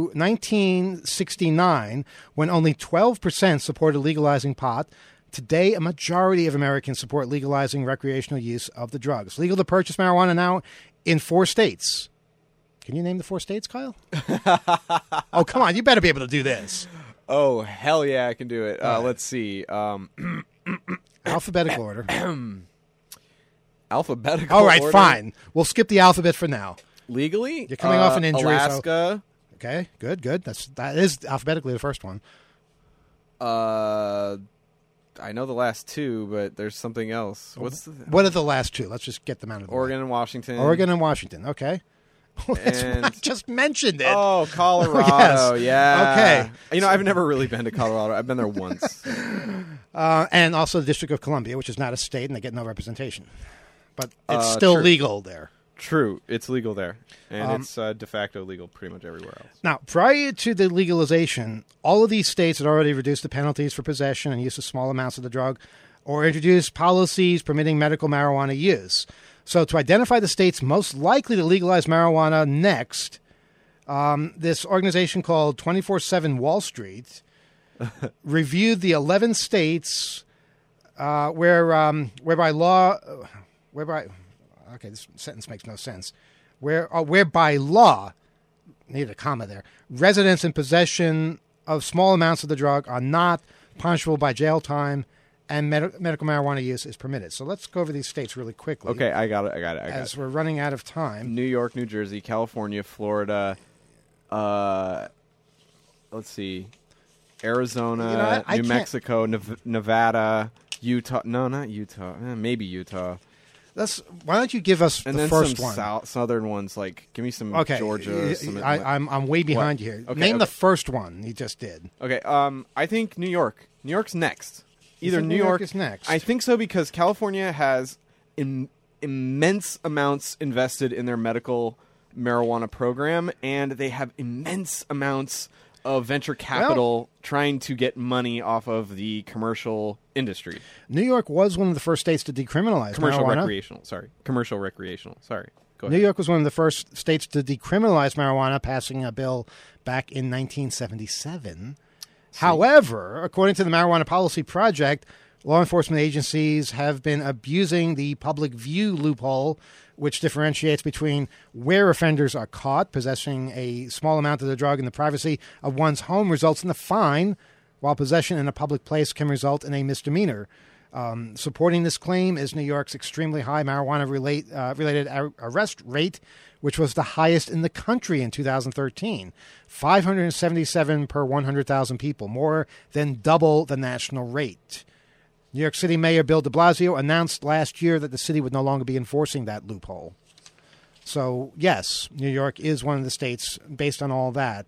1969, when only 12% supported legalizing pot, today a majority of Americans support legalizing recreational use of the drug. It's legal to purchase marijuana now in 4 states. Can you name the 4 states, Kyle? Oh, come on. You better be able to do this. Oh, hell yeah, I can do it. Let's see. Alphabetical order. Alphabetical All right, order? fine. We'll skip the alphabet for now. Legally? You're coming off an injury. Alaska. So, okay, good. That is alphabetically the first one. I know the last 2, but there's something else. What are the last 2? Let's just get them out of the way. Oregon and Washington. Oregon and Washington. Okay. And I just mentioned it. Oh, Colorado. Yes. Yeah. Okay. I've never really been to Colorado. I've been there once. And also the District of Columbia, which is not a state, and they get no representation. But it's still true. legal there. True. It's legal there. And it's de facto legal pretty much everywhere else. Now, prior to the legalization, all of these states had already reduced the penalties for possession and use of small amounts of the drug or introduced policies permitting medical marijuana use. So to identify the states most likely to legalize marijuana next, this organization called 24/7 Wall Street reviewed the 11 states whereby law... Okay, this sentence makes no sense. Whereby law, needed a comma there, residents in possession of small amounts of the drug are not punishable by jail time and medical marijuana use is permitted. So let's go over these states really quickly. Okay, I got it. As we're running out of time. New York, New Jersey, California, Florida, let's see, Arizona, New Mexico, Nevada, Utah. No, not Utah. Maybe Utah. Why don't you give us and the then first some one? Southern ones, like give me some Georgia. I'm way behind you here. Name the first one you just did. Okay, I think New York. New York's next. Either New York is next. I think so because California has immense amounts invested in their medical marijuana program, and they have immense amounts of venture capital trying to get money off of the commercial industry. New York was one of the first states to decriminalize marijuana. Commercial recreational. Sorry. Go ahead. New York was one of the first states to decriminalize marijuana, passing a bill back in 1977. However, according to the Marijuana Policy Project, law enforcement agencies have been abusing the public view loophole, which differentiates between where offenders are caught possessing a small amount of the drug in the privacy of one's home results in the fine while possession in a public place can result in a misdemeanor. Supporting this claim is New York's extremely high marijuana-related arrest rate, which was the highest in the country in 2013, 577 per 100,000 people, more than double the national rate. New York City Mayor Bill de Blasio announced last year that the city would no longer be enforcing that loophole. So, yes, New York is one of the states, based on all that,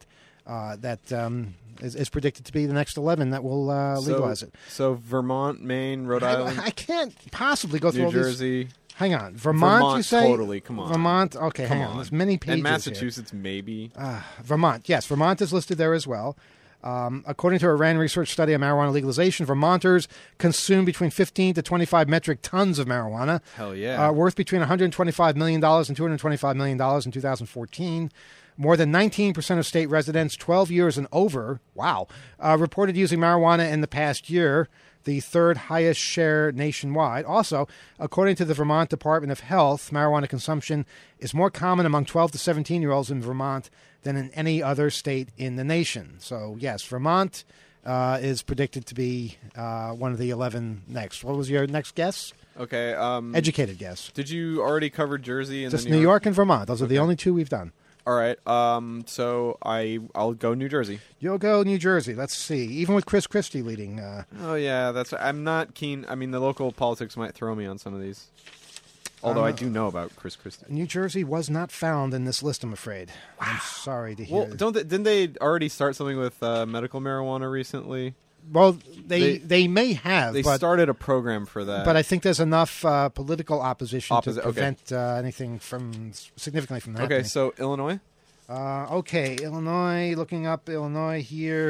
is predicted to be the next 11 that will legalize it. So Vermont, Maine, Rhode Island. I can't possibly go through all New Jersey. these. Hang on. Vermont, you say? Totally, come on. Vermont, okay, hang on. There's many pages and Massachusetts, here. maybe. Vermont, yes. Vermont is listed there as well. According to a RAND research study on marijuana legalization, Vermonters consume between 15 to 25 metric tons of marijuana. Hell yeah. Worth between $125 million and $225 million in 2014. More than 19% of state residents 12 years and over, reported using marijuana in the past year, the third highest share nationwide. Also, according to the Vermont Department of Health, marijuana consumption is more common among 12 to 17-year-olds in Vermont than in any other state in the nation. So, yes, Vermont is predicted to be one of the 11 next. What was your next guess? Okay. Educated guess. Did you already cover Jersey and Just New York and Vermont. Those are the only two we've done. All right. So I'll go New Jersey. You'll go New Jersey. Let's see. Even with Chris Christie leading. Oh yeah, I'm not keen. I mean, the local politics might throw me on some of these. Although I do know about Chris Christie. New Jersey was not found in this list, I'm afraid. Wow. I'm sorry to hear. Well, didn't they already start something with medical marijuana recently? Well, they may have. They started a program for that. But I think there's enough political opposition to prevent anything significantly from happening. Okay, so Illinois? Okay, Illinois, looking up Illinois here.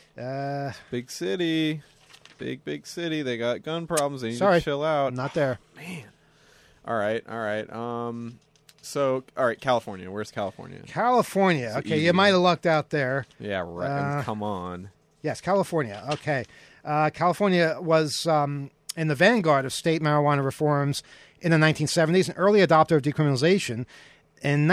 Big city. Big city. They got gun problems. They need to chill out. I'm not there. Man. All right. So, all right, California. Where's California? California. Okay, you might have lucked out there. Yeah, right. Come on. Yes, California. Okay. California was in the vanguard of state marijuana reforms in the 1970s, an early adopter of decriminalization. In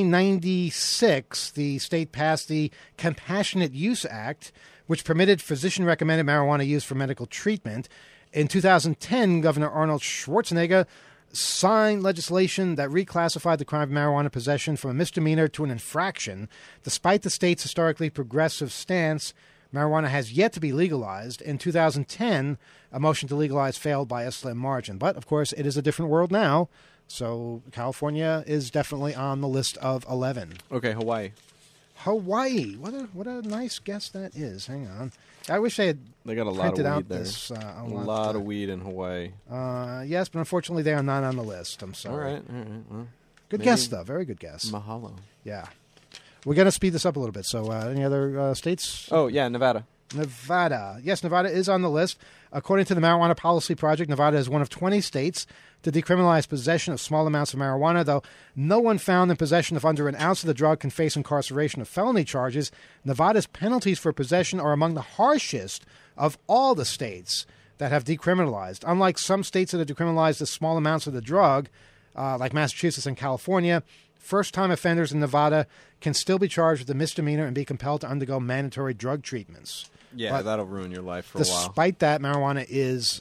1996, the state passed the Compassionate Use Act, which permitted physician-recommended marijuana use for medical treatment. In 2010, Governor Arnold Schwarzenegger signed legislation that reclassified the crime of marijuana possession from a misdemeanor to an infraction. Despite the state's historically progressive stance, marijuana has yet to be legalized. In 2010, a motion to legalize failed by a slim margin. But, of course, it is a different world now, so California is definitely on the list of 11. Okay, Hawaii. Hawaii. What a nice guess that is. Hang on. I wish they got a lot of weed there. A lot of weed in Hawaii. Yes, but unfortunately they are not on the list. I'm sorry. All right. Well, good guess, though. Very good guess. Mahalo. Yeah. We're going to speed this up a little bit. So any other states? Oh, yeah, Nevada. Nevada. Yes, Nevada is on the list. According to the Marijuana Policy Project, Nevada is one of 20 states to decriminalize possession of small amounts of marijuana, though no one found in possession of under an ounce of the drug can face incarceration of felony charges. Nevada's penalties for possession are among the harshest of all the states that have decriminalized. Unlike some states that have decriminalized the small amounts of the drug, like Massachusetts and California, first-time offenders in Nevada can still be charged with a misdemeanor and be compelled to undergo mandatory drug treatments. Yeah, but that'll ruin your life for a while. Despite that, Nevada is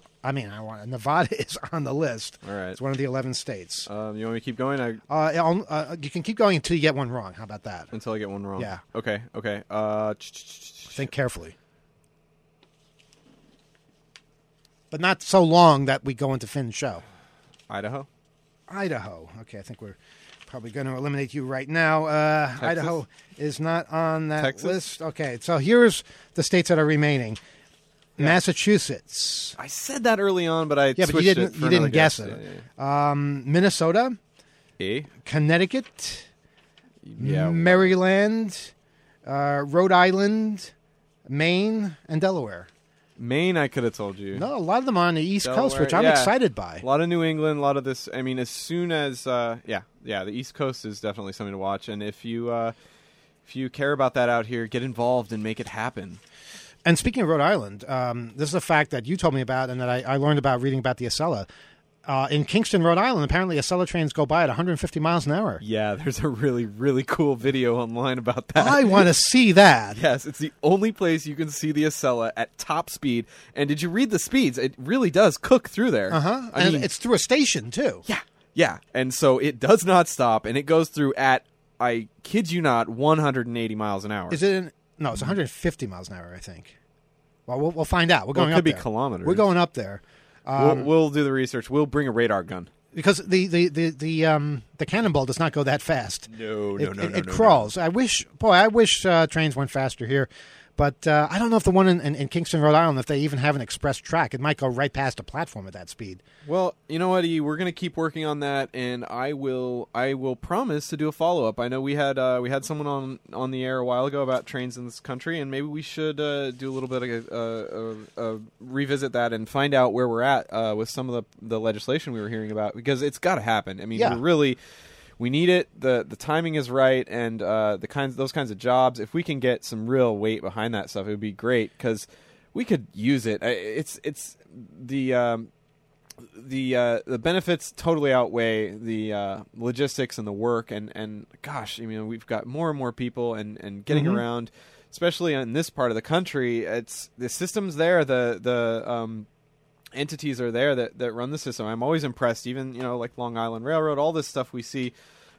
on the list. All right. It's one of the 11 states. You want me to keep going? You can keep going until you get one wrong. How about that? Until I get one wrong? Yeah. Okay. Think carefully. But not so long that we go into Finn's show. Idaho. Okay, I think we're probably going to eliminate you right now. Idaho is not on that list. Okay, so here's the states that are remaining. Yeah. Massachusetts. I said that early on, but switched but you didn't guess it. Yeah. Minnesota. Connecticut. Yeah. Maryland. Rhode Island. Maine and Delaware. Maine, I could have told you. No, a lot of them are on the East Coast, which I'm excited by. A lot of New England, a lot of this. I mean, as soon as, the East Coast is definitely something to watch. And if you care about that out here, get involved and make it happen. And speaking of Rhode Island, this is a fact that you told me about and that I learned about reading about the Acela. in Kingston, Rhode Island, apparently Acela trains go by at 150 miles an hour. Yeah, there's a really, really cool video online about that. I want to see that. Yes, it's the only place you can see the Acela at top speed. And did you read the speeds? It really does cook through there. Uh-huh. I And mean, it's through a station, too. yeah. And so it does not stop, and it goes through at, I kid you not, 180 miles an hour. Is it? No, it's 150 miles an hour, I think. Well, we'll find out. We're going it up could be there. kilometers. We're going up there. We'll do the research. We'll bring a radar gun. Because the Cannonball does not go that fast. No. It crawls. I wish trains went faster here, but I don't know if the one in Kingston, Rhode Island, if they even have an express track, it might go right past a platform at that speed. Well, you know what, E? We're going to keep working on that, and I will promise to do a follow up. I know we had someone on the air a while ago about trains in this country, and maybe we should do a little bit of revisit that and find out where we're at with some of the legislation we were hearing about, because it's got to happen. I mean, we need it. The timing is right, and those kinds of jobs. If we can get some real weight behind that stuff, it would be great, because we could use it. It's the benefits totally outweigh the logistics and the work, and gosh, I mean, we've got more and more people and getting around, especially in this part of the country. It's the system's there, the entities are there that run the system. I'm always impressed, even like Long Island Railroad, all this stuff we see.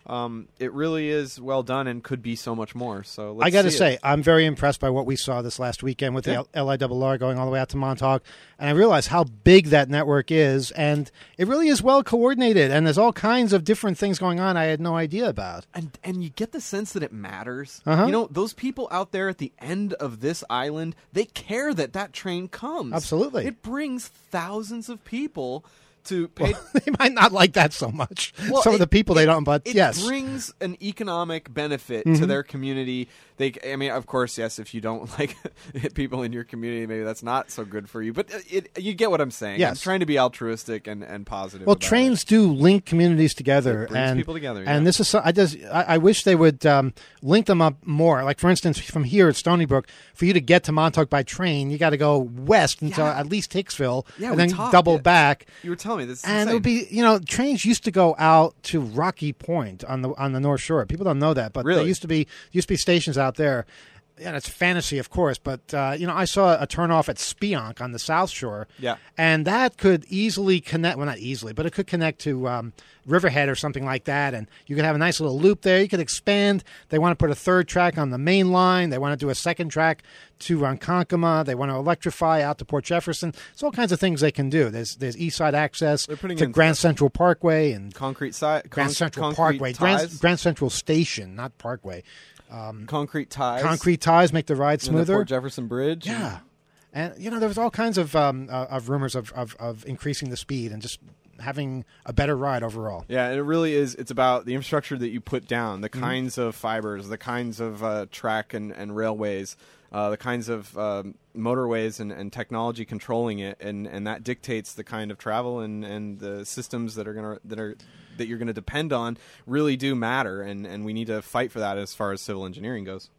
It really is well done and could be so much more. So let's I got to see say, it. I'm very impressed by what we saw this last weekend with the LIRR going all the way out to Montauk. And I realized how big that network is. And it really is well coordinated. And there's all kinds of different things going on I had no idea about. And you get the sense that it matters. Uh-huh. Those people out there at the end of this island, they care that train comes. Absolutely. It brings thousands of people to pay. Well, they might not like that so much. Well, Some of the people they don't, but it yes. brings an economic benefit to their community. I mean, of course, yes, if you don't like people in your community, maybe that's not so good for you. But you get what I'm saying. Yes. I'm trying to be altruistic and positive. Well, about trains do link communities together. It brings people together, yeah. And this is, I wish they would link them up more. Like, for instance, from here at Stony Brook, for you to get to Montauk by train, you got to go west until at least Hicksville, and then double back. You were telling me this. And it would be, trains used to go out to Rocky Point on the North Shore. People don't know that, but Really? there used to be stations out there. Yeah, it's fantasy, of course, but I saw a turnoff at Spionk on the South Shore. Yeah. And that could easily connect. Well, not easily, but it could connect to Riverhead or something like that, and you could have a nice little loop there. You could expand. They want to put a third track on the main line. They want to do a second track to Ronkonkoma. They want to electrify out to Port Jefferson. There's all kinds of things they can do. There's east side access to Grand Central Parkway and Grand Central Parkway, Grand Central Station, not Parkway. Concrete ties. Concrete ties make the ride smoother. And the Port Jefferson Bridge. Yeah. And, there was all kinds of rumors of increasing the speed and just having a better ride overall. Yeah, and it really is. It's about the infrastructure that you put down, the kinds of fibers, the kinds of track and railways, the kinds of motorways and technology controlling it, and that dictates the kind of travel and the systems that you're gonna depend on really do matter, and we need to fight for that as far as civil engineering goes.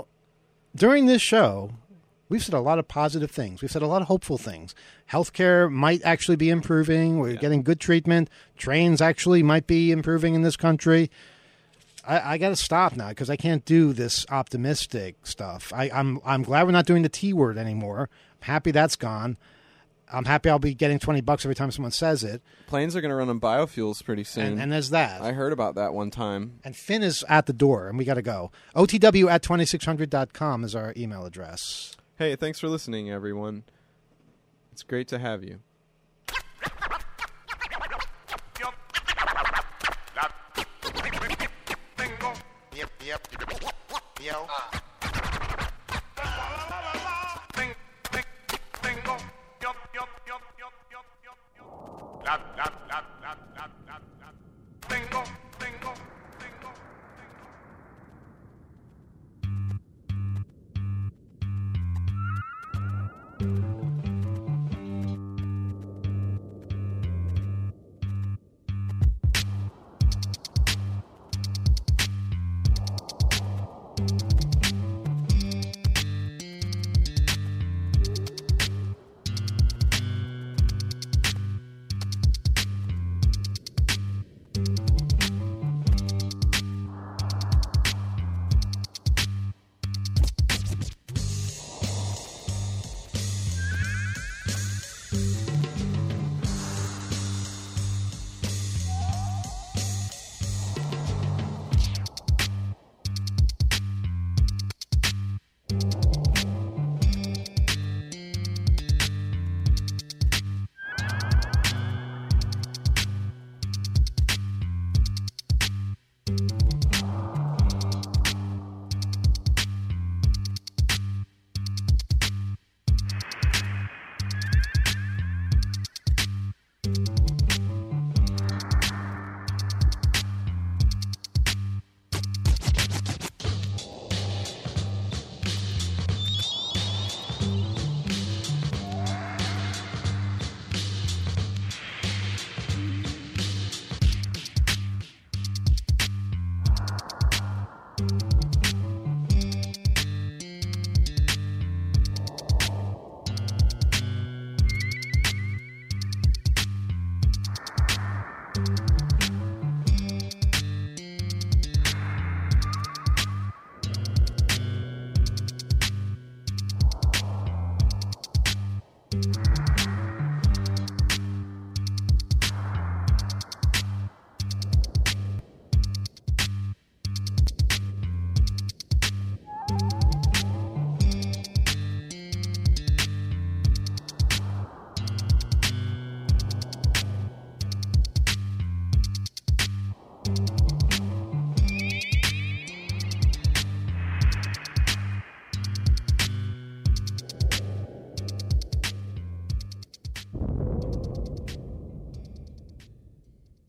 During this show, we've said a lot of positive things. We've said a lot of hopeful things. Healthcare might actually be improving. We're getting good treatment. Trains actually might be improving in this country. I got to stop now because I can't do this optimistic stuff. I'm glad we're not doing the T word anymore. I'm happy that's gone. I'm happy I'll be getting $20 every time someone says it. Planes are going to run on biofuels pretty soon. And there's that. I heard about that one time. And Finn is at the door, and we got to go. OTW@2600.com is our email address. Hey, thanks for listening, everyone. It's great to have you. Yep. Yo.